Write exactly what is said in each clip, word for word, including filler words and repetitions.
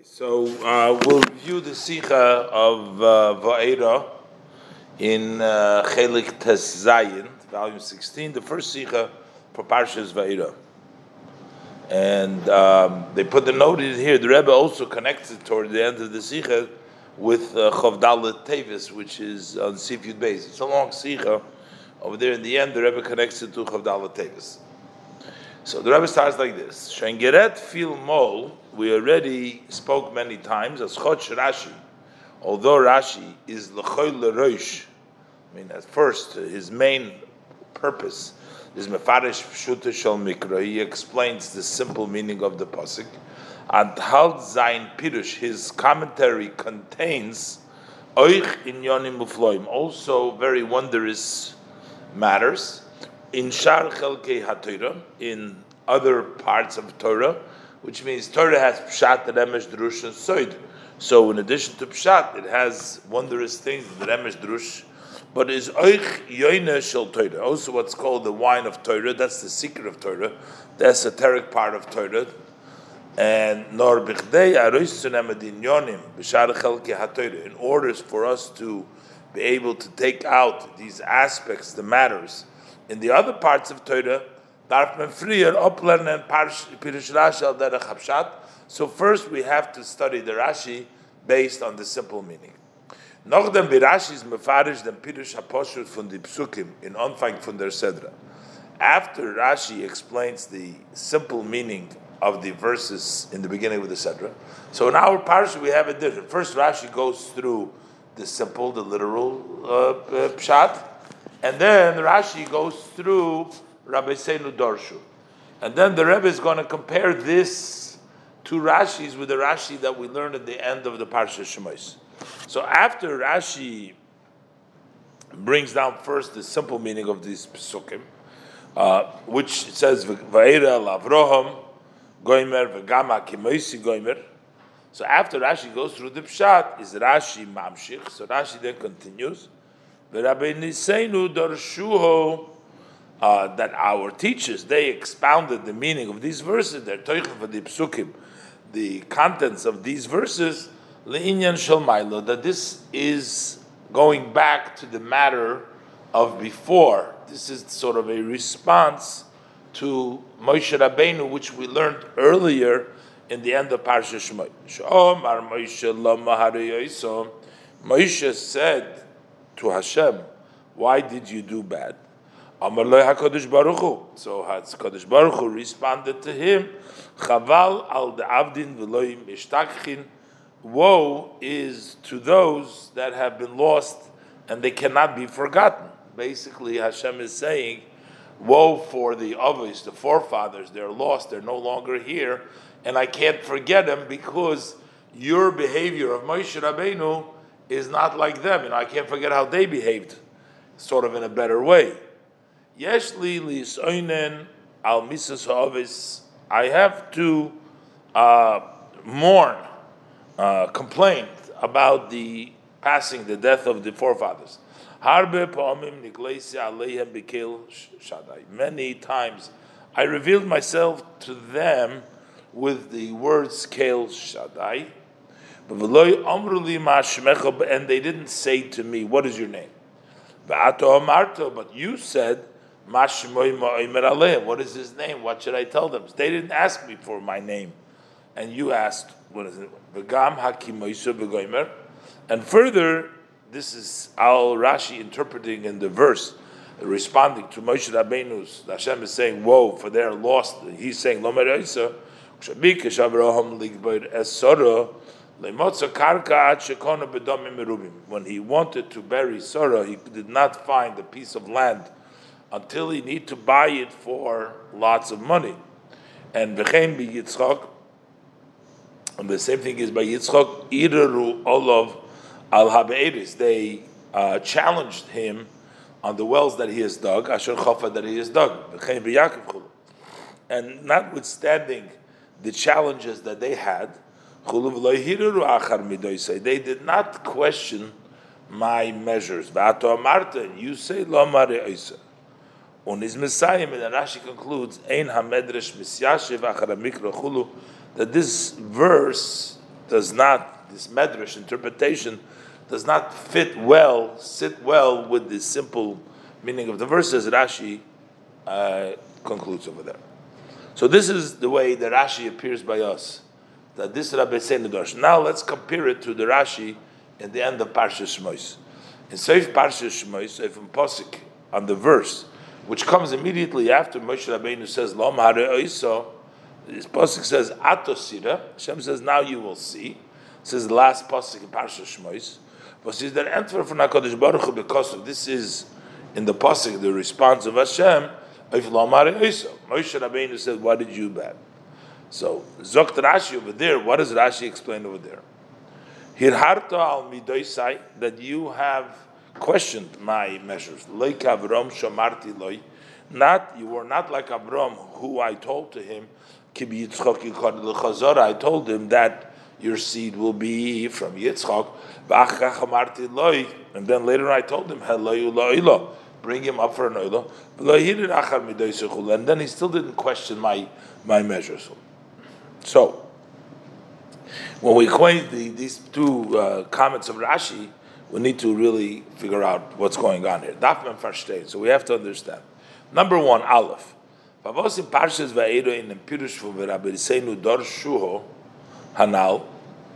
So uh, we'll review the Sikha of uh, Va'era in uh, Chelik Tes Zayin, volume sixteen, the first Sikha for Parshas Va'era. And um, they put the note in here. The Rebbe also connects it toward the end of the Sikha with uh, Chavdalet Tevis, which is on Sif Yud Beis. It's a long Sikha. Over there in the end, the Rebbe connects it to Chavdalet Tevis. So the Rebbe starts like this: Shengeret fil mol. We already spoke many times as Chodsh Rashi. Although Rashi is l'choy l'roish, I mean, at first his main purpose is mefarish pshuta shel mikra. He explains the simple meaning of the pasuk. And halt zayin pirush, his commentary contains oich inyonim mufloim, also very wondrous matters. In Shar Chelkei HaTorah, in other parts of Torah, which means Torah has Pshat, Remesh, Drush, and Soid. So in addition to Pshat, it has wondrous things, the Remesh, Drush, but is Oich Yoine Shel Torah, also what's called the wine of Torah. That's the secret of Torah, the esoteric part of Torah. And Nor Bichdei Arois Tzunem Yonim B'Shar Chelkei HaTorah, in order for us to be able to take out these aspects, the matters, in the other parts of Torah, darf men frier oplernen and Pirush Rashi al derech hapshat. So first we have to study the Rashi based on the simple meaning. Nachdem bi Rashi is mefarish dem Pirush haposhut von die Psukim in Anfang von der Sedra. After Rashi explains the simple meaning of the verses in the beginning of the Sedra, so in our parsha we have it different. First Rashi goes through the simple, the literal uh, uh, pshat, and then Rashi goes through Rabbi Seinu Dorshu. And then the Rebbe is going to compare this to Rashi's with the Rashi that we learned at the end of the Parsha Shemos. So after Rashi brings down first the simple meaning of these Pesukim, uh, which says, Va'era Lavroham, Goimer, V'gama Kimoisi Goimer. So after Rashi goes through the Pshat, is Rashi Mamshich. So Rashi then continues, Rabbi Niseinu Dorshuho, uh, that our teachers, they expounded the meaning of these verses, their Teuchim for the Psukim, the contents of these verses, Le'inyan Shel Mailo, that this is going back to the matter of before. This is sort of a response to Moshe Rabbeinu, which we learned earlier in the end of Parsha Shemot. Sh'omar Moshe lo mahareyoso. Moshe said to Hashem, why did you do bad? Amar lo HaKadosh Baruch Hu. So HaKadosh Baruch Hu responded to him, Chaval al de'avdin v'lo mishtachchin. Woe is to those that have been lost and they cannot be forgotten. Basically, Hashem is saying, woe for the Avos, the forefathers. They're lost, they're no longer here, and I can't forget them because your behavior of Moshe Rabbeinu is not like them. You know, I can't forget how they behaved, sort of in a better way. Yeshli lisoinen al misas ha'avis. I have to uh, mourn, uh, complain about the passing, the death of the forefathers. Harbe pa'amim nikleisi aleihem bekel shaddai. Many times I revealed myself to them with the words kel shaddai. And they didn't say to me, what is your name? But you said, what is his name? What should I tell them? They didn't ask me for my name. And you asked, what is it? And further, this is Al Rashi interpreting in the verse, responding to Moshe Rabbeinu's, Hashem is saying, woe, for they are lost. He's saying, when he wanted to bury Sarah, he did not find a piece of land until he need to buy it for lots of money. And v'chein bi Yitzchak, and the same thing is by Yitzchak, ireru olav al habe'eris. They uh, challenged him on the wells that he has dug, asher chafa that he has dug. V'chein bi Yaakov. And notwithstanding the challenges that they had, they did not question my measures. You say lo mare oisa. And Rashi concludes, that this verse does not, this medrash interpretation does not fit well, sit well with the simple meaning of the verses Rashi uh, concludes over there. So this is the way that Rashi appears by us, that this Rabbi Seinu Darsh. Now let's compare it to the Rashi in the end of Parshas Shmos. In Seif Parshas Shmos, if in Posik, on the verse, which comes immediately after Moshe Rabbeinu says, Lo Mare Oiso, this Posik says, Atosira, Hashem says, now you will see. This is the last Posik in Parshas Shmos. But says that answer from HaKadosh Baruch Hu, because of this is in the Posik, the response of Hashem, if Lo Mare Oiso. Moshe Rabbeinu said, what did you bad? So, Zokt Rashi over there, what does Rashi explain over there? Hirharta al midoisai, that you have questioned my measures. Like Avram shamarti loy, not you were not like Avram, who I told to him, Kibi Yitzchok yikad l'chazora. I told him that your seed will be from Yitzchok. V'achach hamarti loy, and then later I told him Heloyu lo'ilo, bring him up for an oilo. And then he still didn't question my my measures. So, when we equate the, these two uh, comments of Rashi, we need to really figure out what's going on here. Dafman Farstein. So we have to understand. Number one, Aleph. Pavos in Parshas Va'era in Pirush v'Rabbi Seinu Dor Shuho Hanal.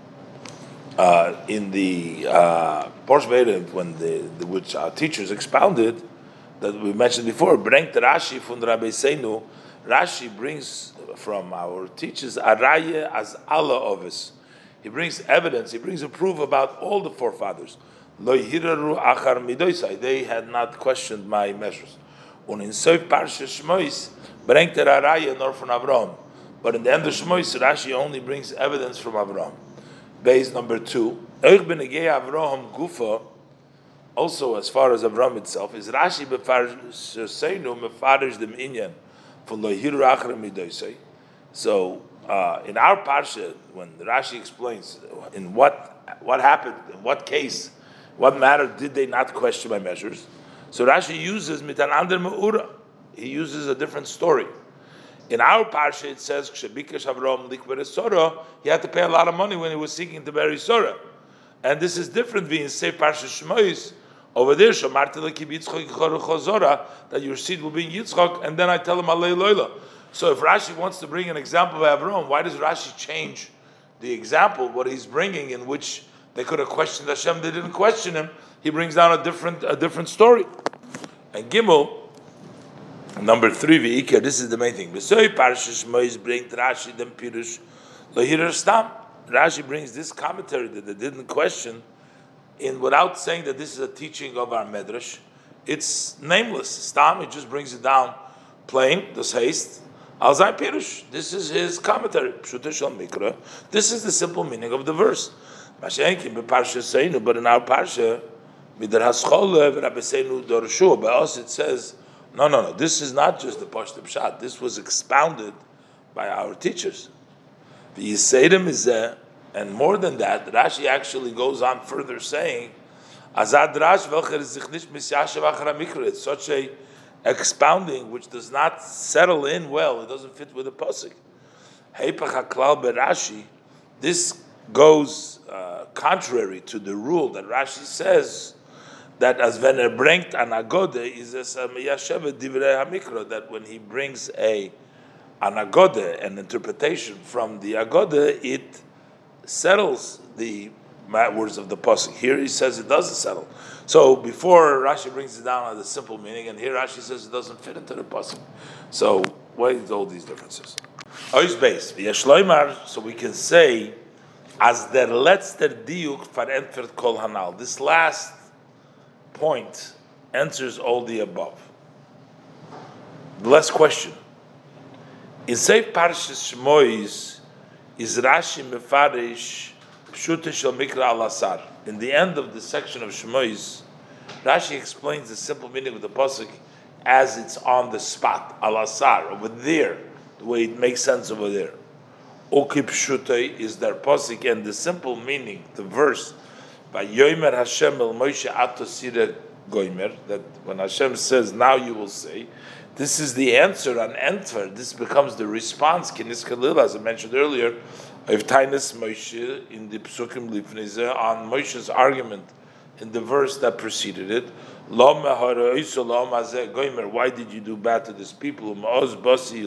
Uh, in the uh, Parshas Va'era, when the, the which our teachers expounded, that we mentioned before, bringt Rashi from Rabbi Seinu. Rashi brings from our teachers Araye as Allah ovis. He brings evidence, he brings a proof about all the forefathers. Lo hiraru achar midoisai. They had not questioned my measures. Und in Seif Parshas Shmos bringt er Araye nor from Avram. But in the end of Shmos, Rashi only brings evidence from Avram. Base number two. Euch benegei Avraham gufa. Also, as far as Avram itself, is Rashi befarshasenu mefarish dem inyan from lo hiraru achar midoisai. So, uh, in our parsha, when Rashi explains in what what happened, in what case, what matter did they not question my measures, so Rashi uses mitan ander meura. He uses a different story. In our parsha, it says Kshabikesh Avram likber Sora. He had to pay a lot of money when he was seeking to bury Sora, and this is different. Being say parsha Shmos over there, Shamarti lekib Yitzchok chazora, that your seed will be in Yitzchok, and then I tell him Alei Loila. So if Rashi wants to bring an example of Avram, why does Rashi change the example, what he's bringing, in which they could have questioned Hashem, they didn't question him? He brings down a different a different story. And Gimel, number three, V'ikar, this is the main thing. V'soi Parshas Shmos bring Rashi dem Pirush Lohirer Stam. Rashi brings this commentary that they didn't question, in without saying that this is a teaching of our Medrash. It's nameless. Stam, he just brings it down plain, does haste. Alzai Pirush. This is his commentary. Pshuta Shal Mikra. This is the simple meaning of the verse. But in our parsha, Midar Haschol Rabbi Seinu Dor Shuho. By us it says, no, no, no. This is not just the Pashto Pshat. This was expounded by our teachers. The Yisayim is there, and more than that, Rashi actually goes on further saying, Azad Rash Velcher Zichnish Misyashav Achara Mikra. It's such a expounding which does not settle in well. It doesn't fit with the pasuk. Heipach haklal berashi. This goes uh, contrary to the rule that Rashi says that as when er bringt an agode is a samiyashevet divrei hamikra, that when he brings a an agode, an interpretation from the agode, it settles the words of the pasuk. Here he says it doesn't settle. So before Rashi brings it down as a simple meaning, and here Rashi says it doesn't fit into the pasuk. So what is all these differences? Ois base v'yashloimar. So we can say as der letzter diuk verentfert kol hanal. This last point answers all the above. The last question. In Seif Parshas Shmos is Rashi mefarish pshuta shel mikra al asar. In the end of the section of Shmos, Rashi explains the simple meaning of the pasuk as it's on the spot, al asar, over there, the way it makes sense over there. Oki pshuta is their pasuk, and the simple meaning, the verse, by Yomer Hashem el Moshe atosire goimer, that when Hashem says, now you will say, this is the answer on entfer. This becomes the response, kinis kalil, as I mentioned earlier, I've Tainus Moshe in the Psukim Lifnei on Moshe's argument in the verse that preceded it. Why did you do bad to this people? And from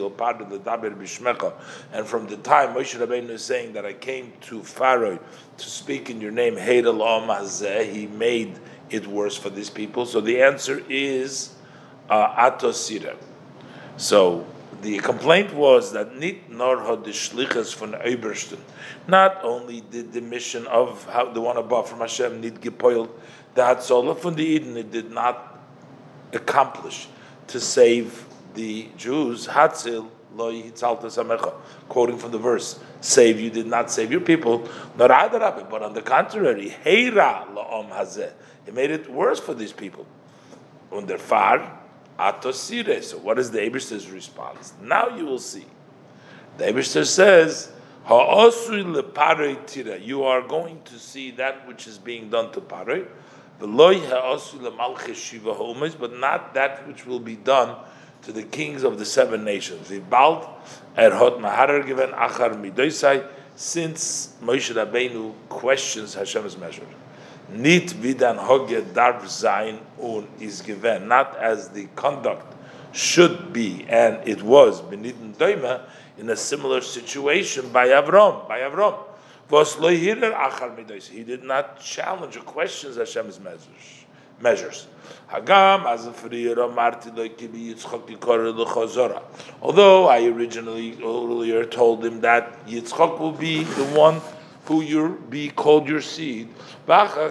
the time Moshe Rabbeinu is saying that I came to Pharaoh to speak in your name, he made it worse for these people. So the answer is uh, Atosira. So the complaint was that nit nor had the shlichus von Obersten. Not only did the mission of how the one above from Hashem nit gepoiled, that Hatzolah from the Eden it did not accomplish to save the Jews. Hatzil lo yitzalta samecha, quoting from the verse, "Save you did not save your people." Not adarabbe, but on the contrary, heira laom hazeh, it made it worse for these people. Under far. Atosire. So what is the Eibishter's response? Now you will see. The Eibishter says, Ha'osui leparoi tira. You are going to see that which is being done to Paroi. V'loi ha'osui lemalchei shiva ha'umis, but not that which will be done to the kings of the seven nations. V'bald erhot maharer given achar midoisai, since Moshe Rabbeinu questions Hashem's measure. Nit vidan hoge darf sein un is given, not as the conduct should be, and it was beniten doima in a similar situation by Avram. By Avram, was lo hirer achar midos. He did not challenge or question Hashem's measures. Measures. Hagam as a friyero marti lo kibi Yitzchak yikor lechazora. Although I originally earlier told him that Yitzchak will be the one who you be called your seed. Then I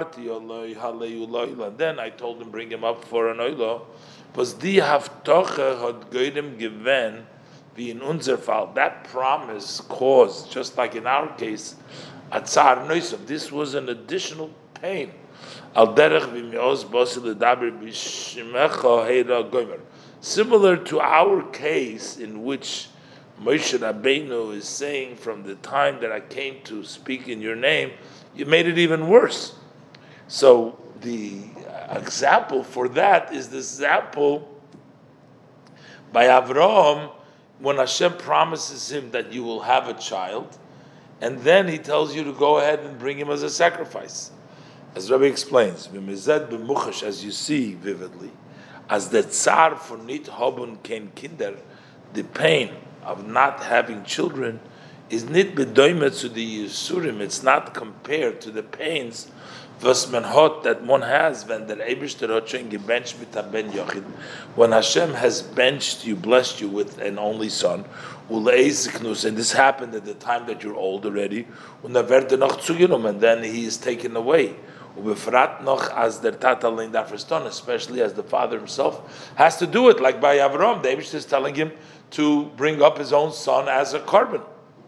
told him, bring him up for an oilo. Was die Haftoche had Goyim given wie in unser Fall. That promise caused, just like in our case, a tsar noisav. This was an additional pain. Al derech v'mios bosi ledaber b'shimecha heira goymer. Similar to our case in which Moshe Rabbeinu is saying, from the time that I came to speak in your name, you made it even worse. So the example for that is the example by Avraham when Hashem promises him that you will have a child, and then he tells you to go ahead and bring him as a sacrifice. As Rabbi explains, as you see vividly, as the tsar for nit hobun kein kinder, the pain of not having children is nit bedoimet to the Yisurim. It's not compared to the pains v'smenhot that one has when the Eibishter hat schon gebenched mit a ben yochid. When Hashem has benched you, blessed you with an only son, uleiziknus, and this happened at the time that you're old already, und er werde noch zugenommen, and then he is taken away. Ubefrat noch as der Tata lein darf verstehen, especially as the father himself has to do it, like by Avram. The Eibishter is telling him to bring up his own son as a carbon.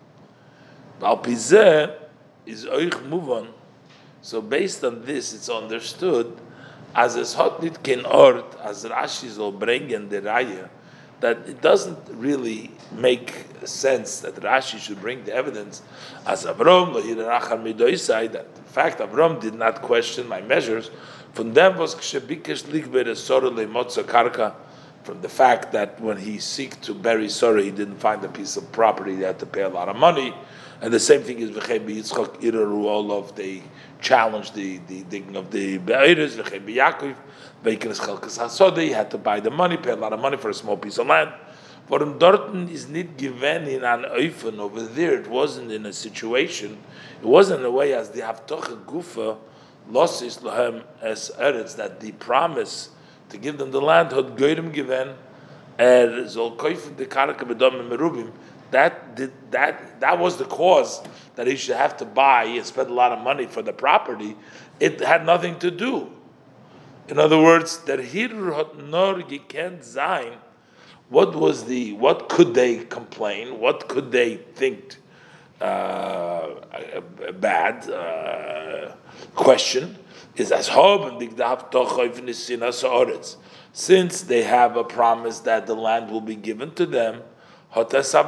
Is move on. So based on this, it's understood as es hot nit kein ort, as Rashi zol bringen the raya, that it doesn't really make sense that Rashi should bring the evidence as Avram lo hirachar midoisai, that in fact Avram did not question my measures. From them was kshabikesh likber esor leimotza karka. From the fact that when he seeked to bury Sarah, he didn't find a piece of property; he had to pay a lot of money. And the same thing is v'chein b'Yitzchak iraru olav. They challenged the the digging of the be'eres. V'chein b'Yakov v'ikenes chelkas hasoda. He had to buy the money, pay a lot of money for a small piece of land. For him, Dorten is not given in an oifen over there. It wasn't in a situation. It wasn't in a way as the haftoche gufa losis lahem as eretz, that the promise to give them the land had goyim given er zol koyfen de karka bedom merubim. That did that that was the cause that he should have to buy and spend a lot of money for the property. It had nothing to do. In other words, that hirur hat nor gekent zayin. What was the? What could they complain? What could they think? Uh, bad uh, question is as since they have a promise that the land will be given to them. It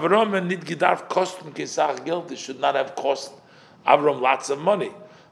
should not have cost Avram lots of money.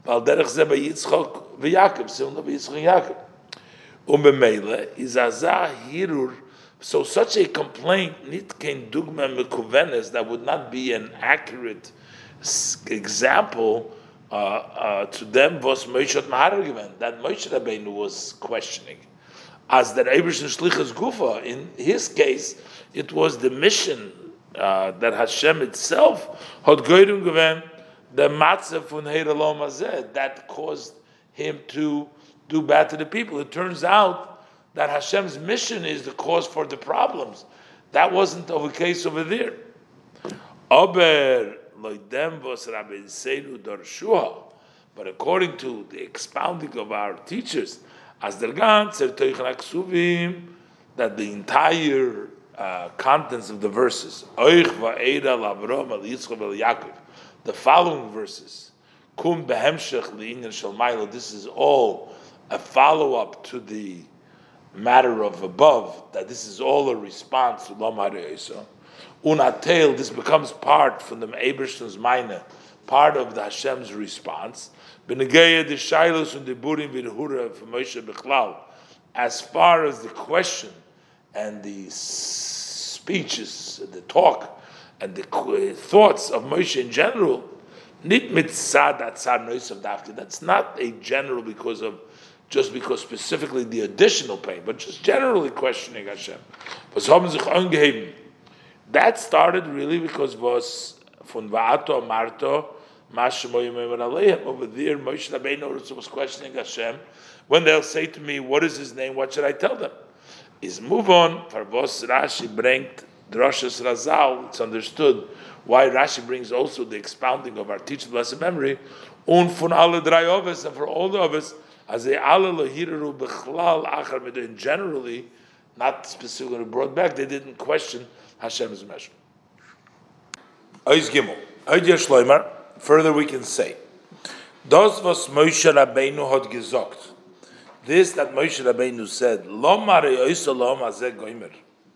So such a complaint nit kein dugma mekuvenes, that would not be an accurate example uh, uh, to them was Moshe Mahargivan, that Moshe Rabbeinu was questioning. As the Eibishter Shlichus Gufa, in his case, it was the mission uh, that Hashem itself had goyim given the matzah von Heiralom Hazeh that caused him to do bad to the people. It turns out that Hashem's mission is the cause for the problems. That wasn't the case over there. Aber loidem vos Rabbeinu darshuha, but according to the expounding of our teachers, as der ganze Teuchen Aksuvim, that the entire uh, contents of the verses, Oich va'eda l'Avrom al Yitzchak al Yaakov, the following verses, Kum behemshech li'inyan shel Mailo, this is all a follow-up to the matter of above, that this is all a response to Lomar Yisa. Unatel, this becomes part from the Eibishter's Meine, part of the Hashem's response. B'negeya the Shailos and the Burim v'Hura for Moshe Bechlal, as far as the question and the speeches, the talk, and the thoughts of Moshe in general, nit mitzad atzar noisav dafke. That's not a general because of just because specifically the additional pain, but just generally questioning Hashem. That started really because was von Va'ato Marto over there. Moshe Rabbeinu was questioning Hashem. When they'll say to me, "What is his name?" What should I tell them? Is move on. For was Rashi bringt Droshes Razal. It's understood why Rashi brings also the expounding of our teacher's blessed memory. Un von alle drei oves, and for all the oves, as they alle lohiru bechlal achar midin. Generally, not specifically brought back, they didn't question Hashem's measure. Ois Gimel, Oidya Shloimer. Further, we can say, das was Moshe Rabbeinu had gesagt. This that Moshe Rabbeinu said, Lomar yoisalom azeh goimer.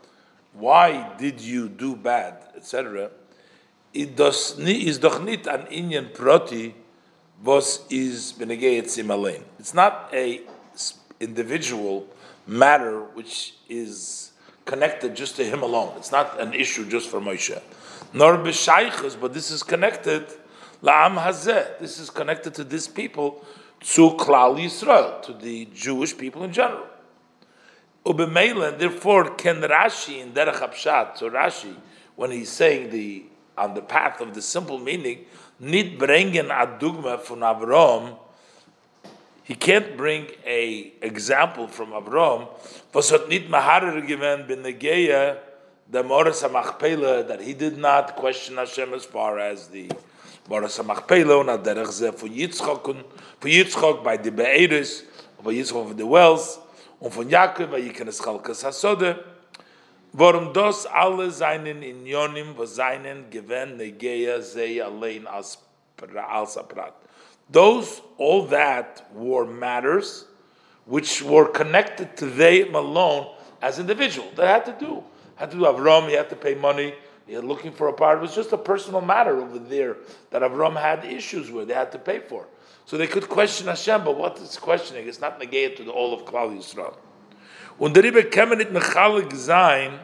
Why did you do bad, et cetera. It does is doch nit an inyan proti was is benegei etzim alein. It's not a individual matter which is connected just to him alone. It's not an issue just for Moshe. Nor b'shaychus, but this is connected la'am hazeh. This is connected to this people, to Klal Yisrael, to the Jewish people in general. Ubemeilen, therefore, Ken Rashi in Derech Hapshat, so Rashi, when he's saying the on the path of the simple meaning, nit bringen adugma from Avram, he can't bring a example from Avram, was hat nit maharer given benegeya the Moras HaMachpelah, that he did not question Hashem as far as the Moras HaMachpelah, and Derech Zeh for Yitzchak, for Yitzchak by the Be'eris, for Yitzchak of the wells, und von Yaakov, weil Yiken es Chalkas HaSode, warum das alle seinen Inyonim, wo seinen Gewen Negeya Zei allein als Aprat. Those, all that were matters which were connected to them alone as individuals. They had to do. Had to do Avram, he had to pay money, he had looking for a part. It was just a personal matter over there that Avram had issues with, they had to pay for. So they could question Hashem, but what is questioning? It's not negated to the all of Klal Yisrael. Und darüber kann man nicht mechalik sein,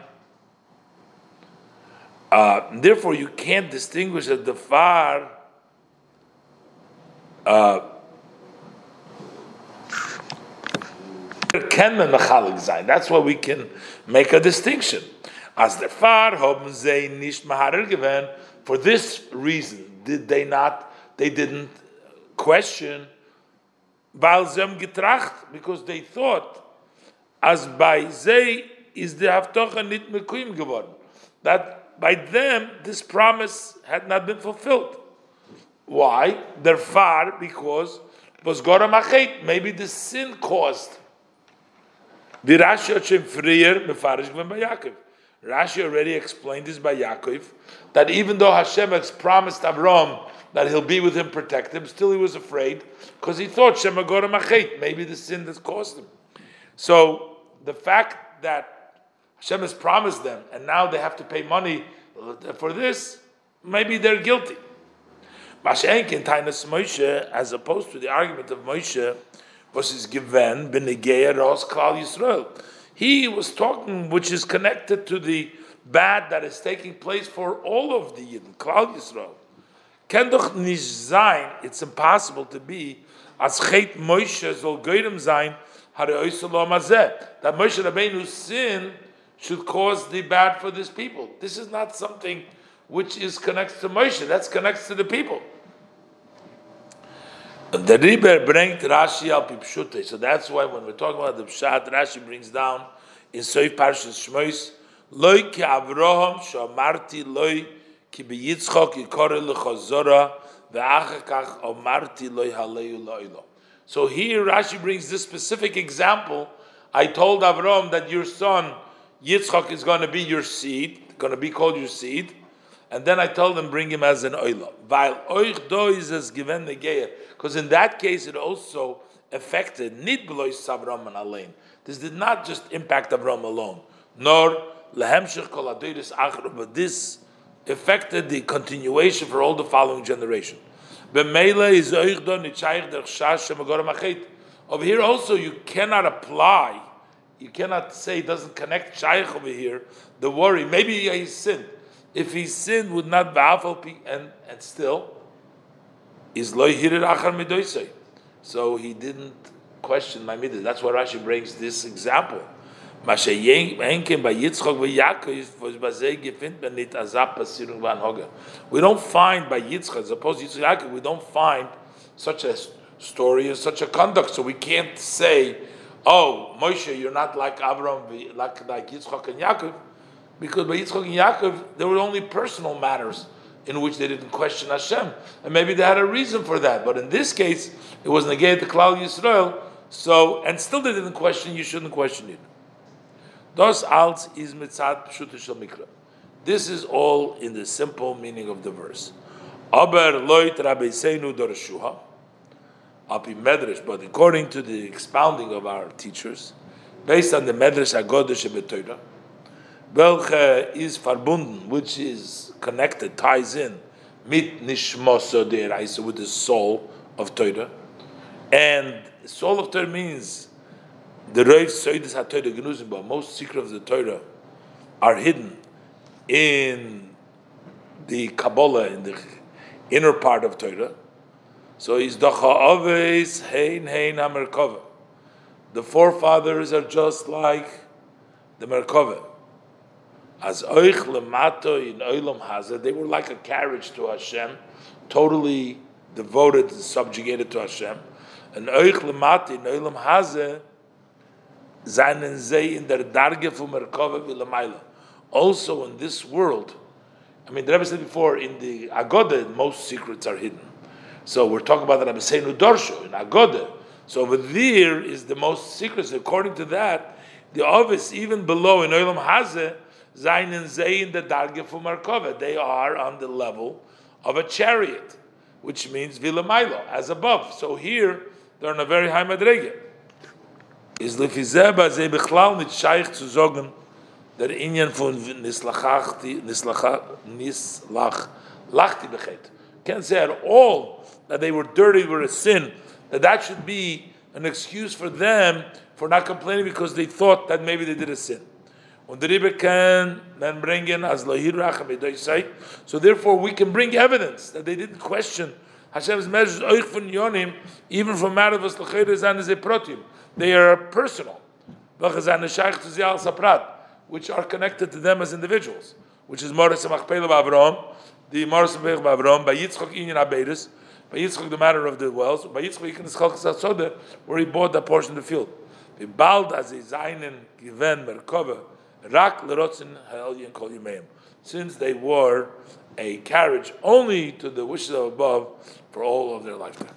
uh, therefore you can't distinguish that the far uh, can man mechalik sein. That's why we can make a distinction. As the far haben sie nicht maharer gewen. For this reason did they not, they didn't question, weil sie haben getracht, because they thought, as by they is the Haftocha nit mekuim geworden, that by them this promise had not been fulfilled. Why? They're far because was Gora Machet, maybe the sin caused. The Rashi Hashem frier mefarish gven by Yaakov. Rashi already explained this by Yaakov, that even though Hashem has promised Avram that he'll be with him, protect him, still he was afraid, because he thought Shema Gora Machet, maybe the sin that caused him. So the fact that Hashem has promised them, and now they have to pay money for this, maybe they're guilty. Mashenkin Tainas Moshe, as opposed to the argument of Moshe, was his given b'negeya ros Klal Yisrael. He was talking, which is connected to the bad that is taking place for all of the Yidden, Klal Yisrael. Ken doch nicht sein, it's impossible to be, as Chet Moshe soll Goyrem sein, Hare Oisel Lo Mazeh, that Moshe Rabbeinu's sin should cause the bad for this people. This is not something which is connected to Moshe, that's connected to the people. The Riber brings Rashi al Pipshute, so that's why when we're talking about the Pshat, Rashi brings down in Soif Parshas Shmois, Loi ki Avraham shamarti loi ki beyitzchok yikore lechazora ve'achakach omarti loi haleu lo'ilo. So here Rashi brings this specific example. I told Avraham that your son Yitzchok is going to be your seed, going to be called your seed, and then I told him bring him as an oila. Weil euch do is as given negeir, because in that case it also affected nit belois Avraham and Alain. This did not just impact Avraham alone, nor lehemshich kol adoris achra, but this affected the continuation for all the following generation. B'meila is euch do nitchayich der chash shemagor machet. Over here also you cannot apply. You cannot say it doesn't connect shaykh over here. The worry, maybe he sinned. If he sinned, would not be and and still is loy hirir achar midoisei. So he didn't question my midah. That's why Rashi brings this example. We don't find by Yitzchak, as opposed to Yitzchak, we don't find such a story and such a conduct. So we can't say, oh, Moshe, you're not like Avraham, like, like Yitzchak and Yaakov, because by Yitzchak and Yaakov, there were only personal matters in which they didn't question Hashem. And maybe they had a reason for that. But in this case, it was negated to Klal Yisrael, so, and still they didn't question, you shouldn't question it. Das alt is mitzad pshuta shel mikra. This is all in the simple meaning of the verse. Aber loit rabbeinu dorshuha. Api medrash, but according to the expounding of our teachers, based on the medrash agodah shebetoira, welche is verbunden, which is connected, ties in, mit nishmoso deiraisa, with the soul of Torah, and the soul of Torah means the Reiv Soidis HaTorah Genuzim, but most secrets of the Torah are hidden in the Kabbalah, in the inner part of Torah. So is Dacha Aves Hein Hein HaMerkava. The forefathers are just like the Merkava. As Oich Lemato in Olam Hazeh, they were like a carriage to Hashem, totally devoted and subjugated to Hashem. And Oich Lemato in Olam Hazeh, Zainen Zeh in der Darge from Merkava Vilamayla. Also in this world, I mean, the Rebbe said before, in the Agoda, most secrets are hidden. So we're talking about the Rebbe Seinu Dorsho in Agoda. So over there is the most secrets. According to that, the Ovis, even below in Olam Hazeh, Zainen Zeh in the Darge from Merkava. They are on the level of a chariot, which means Vilamayla, as above. So here, they're on a very high madrege. Is lefizeh bazeh bichlal nit shaykh zu sagen der Inyan von nislachachti nislach nislach lachti bechet. Can't say at all that they were dirty, were a sin. That that should be an excuse for them for not complaining because they thought that maybe they did a sin. Und der Rebbe can then bring in as lahir rachem edoisai. So therefore we can bring evidence that they didn't question Hashem's measures oich von yonim, even from matter was lachir zan ze protim. They are personal, which are connected to them as individuals, which is Moris Machpelah Avraham, the Moris Machpelah Avraham, by Yitzchak Inyan Abeirus, by Yitzchak the matter of the wells, by Yitzchak Yikan Schalkas Soda, where he bought that portion of the field. The Bald as a Zainen given Merkava, Rak Lerotzin Ha'elyan Kol Yimeim, since they were a carriage only to the wishes of above for all of their lifetime.